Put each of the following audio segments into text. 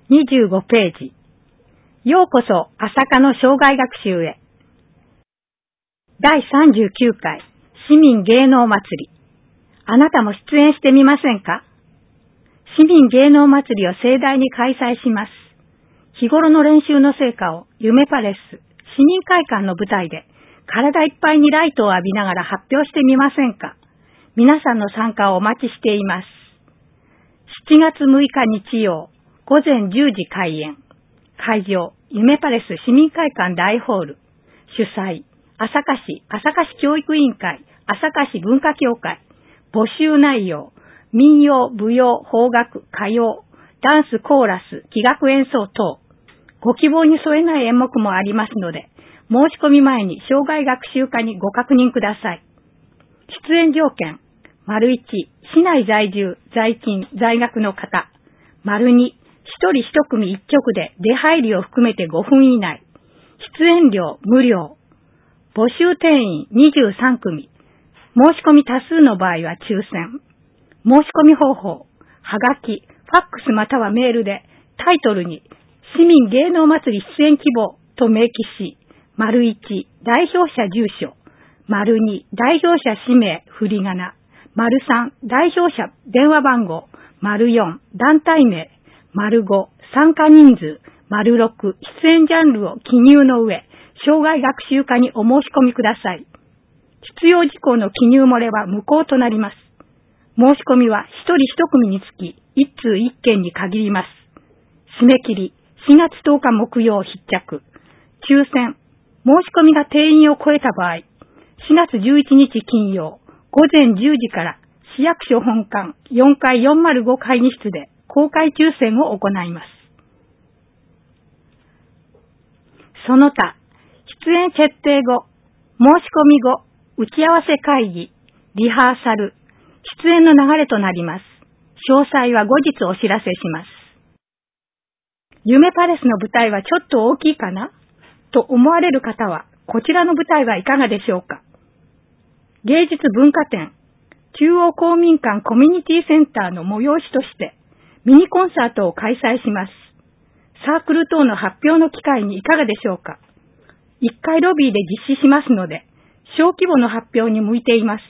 25ページ。ようこそ朝霞の生涯学習へ。第39回市民芸能祭り。あなたも出演してみませんか？市民芸能祭りを盛大に開催します。日頃の練習の成果を夢パレス市民会館の舞台で体いっぱいにライトを浴びながら発表してみませんか？皆さんの参加をお待ちしています。7月6日日曜午前10時開演。会場夢パレス市民会館大ホール。主催朝霞市教育委員会朝霞市文化協会。募集内容民謡、舞踊、邦楽、歌謡、ダンス、コーラス、器楽演奏等。ご希望に添えない演目もありますので、申し込み前に生涯学習課にご確認ください。出演条件、①、市内在住、在勤、在学の方。②、一人一組一曲で出入りを含めて5分以内。出演料無料。募集定員23組。申し込み多数の場合は抽選。申し込み方法、はがき、ファックスまたはメールでタイトルに市民芸能祭り出演希望と明記し、①、代表者住所、②、代表者氏名、振り仮名、③、代表者電話番号、�4、団体名、�5、参加人数、�6、出演ジャンルを記入の上、生涯学習課にお申し込みください。必要事項の記入漏れは無効となります。申し込みは一人一組につき一通一件に限ります。締め切り4月10日木曜必着。抽選。申し込みが定員を超えた場合、4月11日金曜午前10時から市役所本館4階405会議室で公開抽選を行います。その他、出演決定後、申し込み後、打ち合わせ会議、リハーサル、出演の流れとなります。詳細は後日お知らせします。夢パレスの舞台はちょっと大きいかなと思われる方は、こちらの舞台はいかがでしょうか。芸術文化展、中央公民館コミュニティセンターの催しとして、ミニコンサートを開催します。サークル等の発表の機会にいかがでしょうか。1階ロビーで実施しますので、小規模の発表に向いています。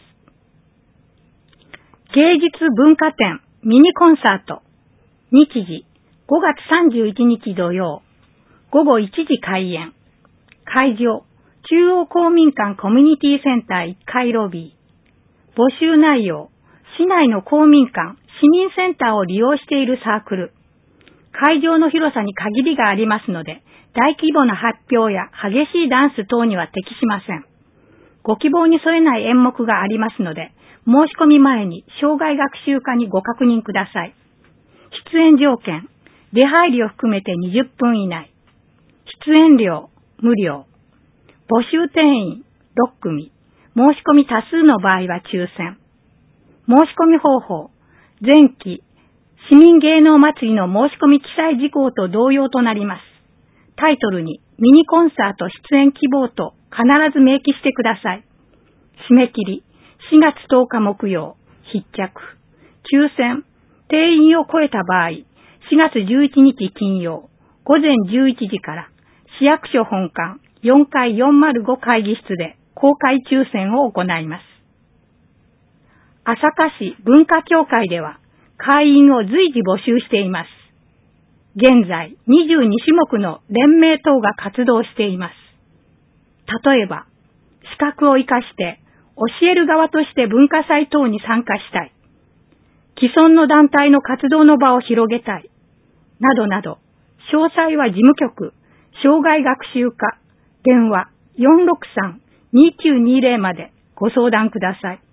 芸術文化展ミニコンサート。日時5月31日土曜。午後1時開演。会場中央公民館コミュニティセンター1階ロビー。募集内容市内の公民館市民センターを利用しているサークル。会場の広さに限りがありますので、大規模な発表や激しいダンス等には適しません。ご希望に添えない演目がありますので、申し込み前に生涯学習課にご確認ください。出演条件、出入りを含めて20分以内。出演料、無料。募集定員、6組。申し込み多数の場合は抽選。申し込み方法、前期、市民芸能祭りの申し込み記載事項と同様となります。タイトルにミニコンサート出演希望と必ず明記してください。締め切り4月10日木曜必着。抽選定員を超えた場合4月11日金曜午前11時から市役所本館4階405会議室で公開抽選を行います。朝霞市文化協会では会員を随時募集しています。現在22種目の連盟等が活動しています。例えば、資格を生かして教える側として文化祭等に参加したい。既存の団体の活動の場を広げたい。などなど、詳細は事務局、生涯学習課、電話 463-2920 までご相談ください。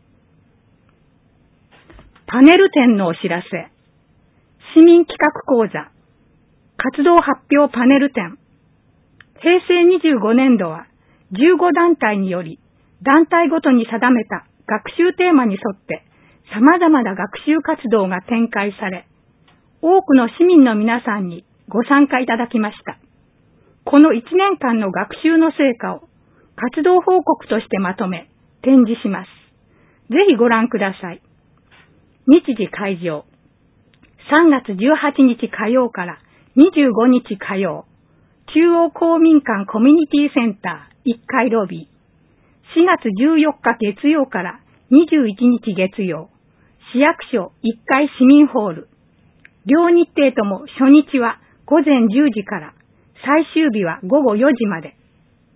パネル展のお知らせ。市民企画講座。活動発表パネル展。平成25年度は15団体により団体ごとに定めた学習テーマに沿って様々な学習活動が展開され、多くの市民の皆さんにご参加いただきました。この1年間の学習の成果を活動報告としてまとめ展示します。ぜひご覧ください。日時会場3月18日火曜から 25日火曜、中央公民館コミュニティセンター1階ロビー。4月14日月曜から21日月曜、市役所1階市民ホール。両日程とも初日は午前10時から、最終日は午後4時まで。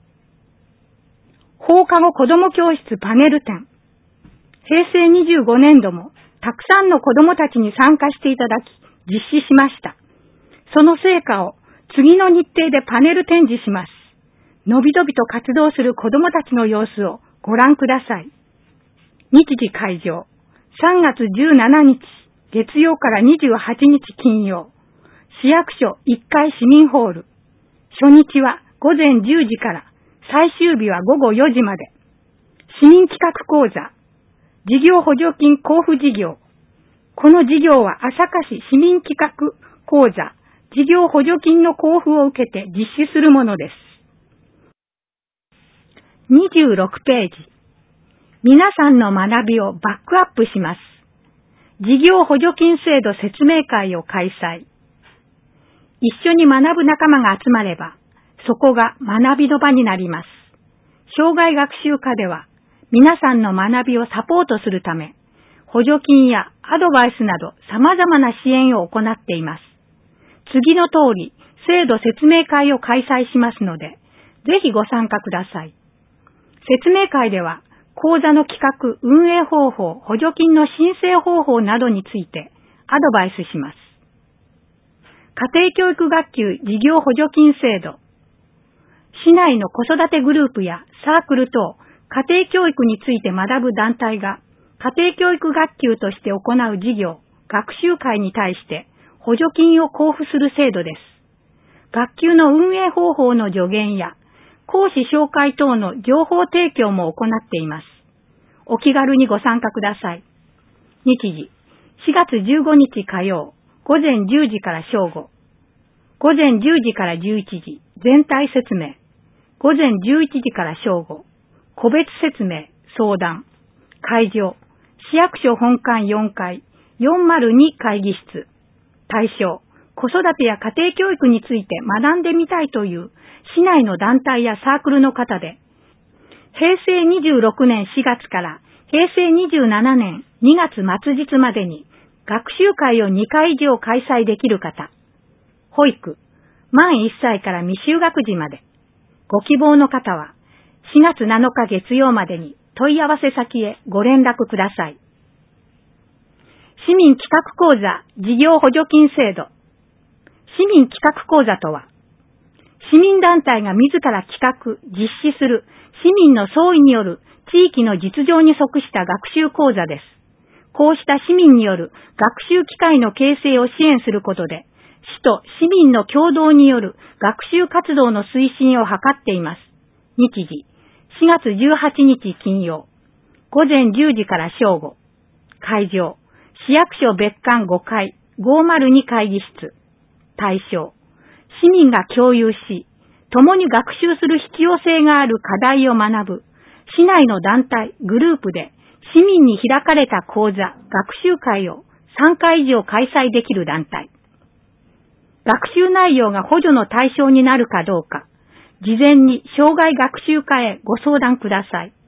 放課後子ども教室パネル展。平成25年度もたくさんの子どもたちに参加していただき実施しました。その成果を次の日程でパネル展示します。のびのびと活動する子どもたちの様子をご覧ください。日時会場、3月17日月曜から28日金曜、市役所1階市民ホール。初日は午前10時から、最終日は午後4時まで。市民企画講座、事業補助金交付事業。この事業は朝霞市市民企画講座、事業補助金の交付を受けて実施するものです。26ページ。皆さんの学びをバックアップします。事業補助金制度説明会を開催。一緒に学ぶ仲間が集まれば、そこが学びの場になります。障害学習課では、皆さんの学びをサポートするため、補助金やアドバイスなど様々な支援を行っています。次の通り、制度説明会を開催しますので、ぜひご参加ください。説明会では、講座の企画、運営方法、補助金の申請方法などについてアドバイスします。家庭教育学級事業補助金制度。市内の子育てグループやサークル等、家庭教育について学ぶ団体が、家庭教育学級として行う事業、学習会に対して補助金を交付する制度です。学級の運営方法の助言や、講師紹介等の情報提供も行っています。お気軽にご参加ください。日時、4月15日火曜、午前10時から正午。午前10時から11時、全体説明。午前11時から正午。個別説明、相談。会場、市役所本館4階、402会議室。対象、子育てや家庭教育について学んでみたいという市内の団体やサークルの方で、平成26年4月から平成27年2月末日までに学習会を2回以上開催できる方、保育、満1歳から未就学児まで、ご希望の方は4月7日月曜までに問い合わせ先へご連絡ください。市民企画講座事業補助金制度。市民企画講座とは、市民団体が自ら企画、実施する市民の総意による地域の実情に即した学習講座です。こうした市民による学習機会の形成を支援することで、市と市民の共同による学習活動の推進を図っています。日時、4月18日金曜、午前10時から正午。会場、市役所別館5階、502会議室。対象、市民が共有し、共に学習する必要性がある課題を学ぶ、市内の団体、グループで市民に開かれた講座、学習会を3回以上開催できる団体。学習内容が補助の対象になるかどうか、事前に障害学習課へご相談ください。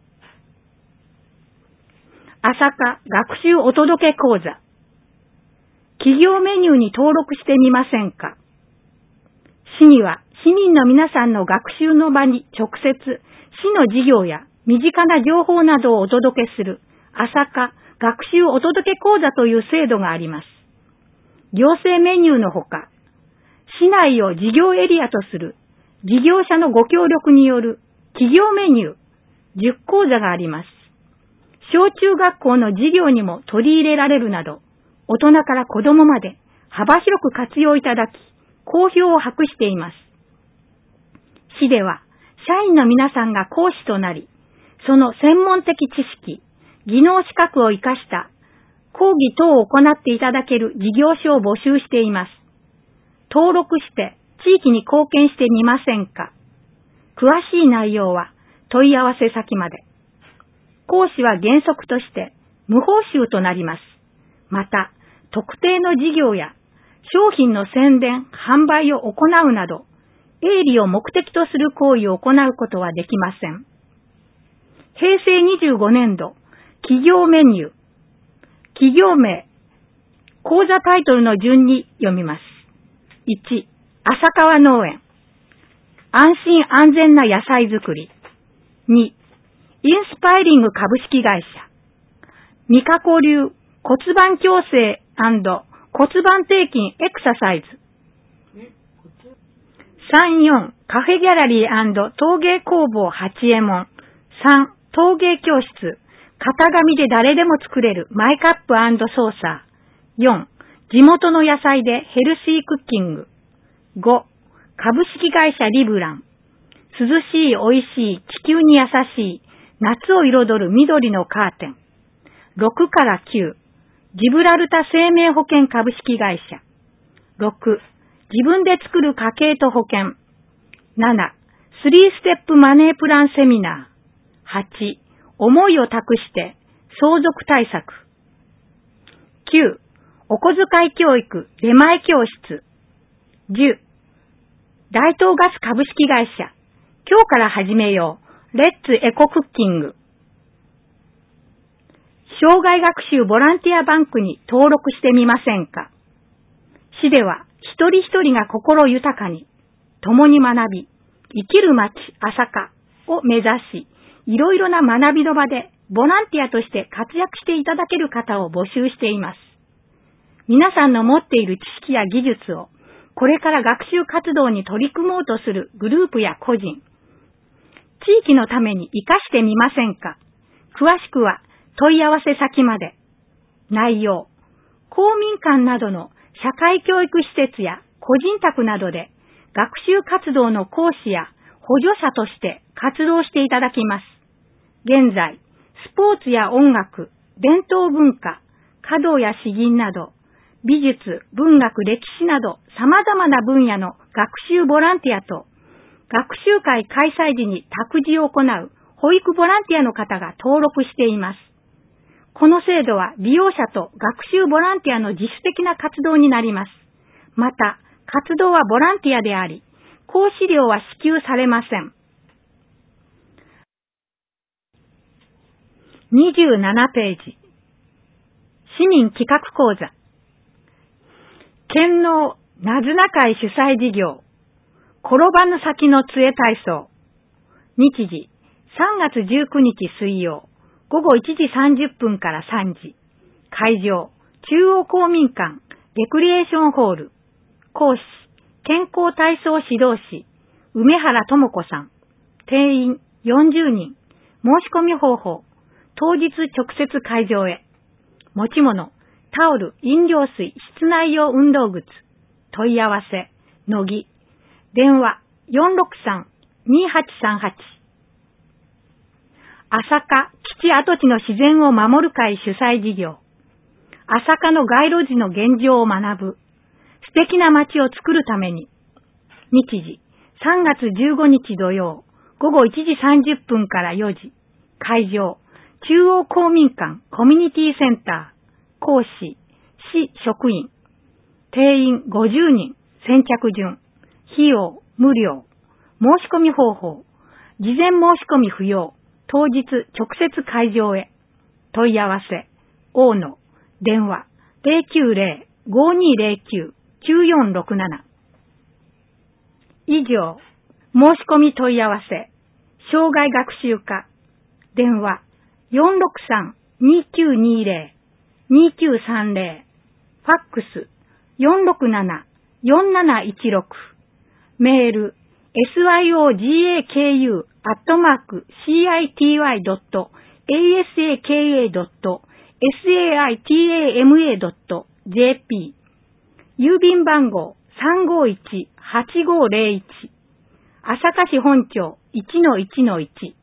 朝霞学習お届け講座。企業メニューに登録してみませんか？市には市民の皆さんの学習の場に直接、市の事業や身近な情報などをお届けする朝霞学習お届け講座という制度があります。行政メニューのほか、市内を事業エリアとする事業者のご協力による企業メニュー10講座があります。小中学校の授業にも取り入れられるなど、大人から子供まで幅広く活用いただき、好評を博しています。市では、社員の皆さんが講師となり、その専門的知識、技能資格を生かした講義等を行っていただける事業所を募集しています。登録して地域に貢献してみませんか？詳しい内容は問い合わせ先まで。講師は原則として無報酬となります。また、特定の事業や商品の宣伝、販売を行うなど、営利を目的とする行為を行うことはできません。平成25年度、企業メニュー、企業名、講座タイトルの順に読みます。1、浅川農園。安心安全な野菜作り。2、インスパイリング株式会社。ミカコ流骨盤矯正&骨盤底筋エクササイズ。3、4、カフェギャラリー&陶芸工房八右衛門。3、陶芸教室。型紙で誰でも作れるマイカップ&ソーサー。4、地元の野菜でヘルシークッキング。5、株式会社リブラン。涼しい、美味しい、地球に優しい、夏を彩る緑のカーテン。6から9、ジブラルタ生命保険株式会社。6、自分で作る家計と保険。7、3ステップマネープランセミナー。8、思いを託して相続対策。9、お小遣い教育出前教室。10、大東ガス株式会社。今日から始めよう。レッツエコクッキング。障害学習ボランティアバンクに登録してみませんか？市では一人一人が心豊かに、共に学び、生きる町朝霞を目指し、いろいろな学びの場でボランティアとして活躍していただける方を募集しています。皆さんの持っている知識や技術をこれから学習活動に取り組もうとするグループや個人、地域のために活かしてみませんか？詳しくは問い合わせ先まで。内容、公民館などの社会教育施設や個人宅などで学習活動の講師や補助者として活動していただきます。現在、スポーツや音楽、伝統文化、華道や詩吟など、美術、文学、歴史など様々な分野の学習ボランティアと、学習会開催時に託児を行う保育ボランティアの方が登録しています。この制度は利用者と学習ボランティアの自主的な活動になります。また、活動はボランティアであり、講師料は支給されません。27ページ。市民企画講座。県農なずな会主催事業。転ばぬ先の杖体操。日時、3月19日水曜、午後1時30分から3時。会場、中央公民館、レクリエーションホール。講師、健康体操指導士、梅原智子さん。定員40人。申し込み方法、当日直接会場へ。持ち物、タオル、飲料水、室内用運動靴。問い合わせ、乃木。電話、463-2838。朝霞基地跡地の自然を守る会主催事業。朝霞の街路樹の現状を学ぶ。素敵な街を作るために。日時、3月15日土曜、午後1時30分から4時。会場、中央公民館コミュニティセンター。講師、市職員。定員50人。先着順。費用、無料。申し込み方法。事前申し込み不要。当日直接会場へ。問い合わせ。大野。電話。090-5209-9467。以上。申し込み問い合わせ。障害学習課。電話。463-2920-2930。ファックス。467-4716。メール。syogaku@city.asaka.saitama.jp 郵便番号 351-8501 朝霞市本町 1-1-1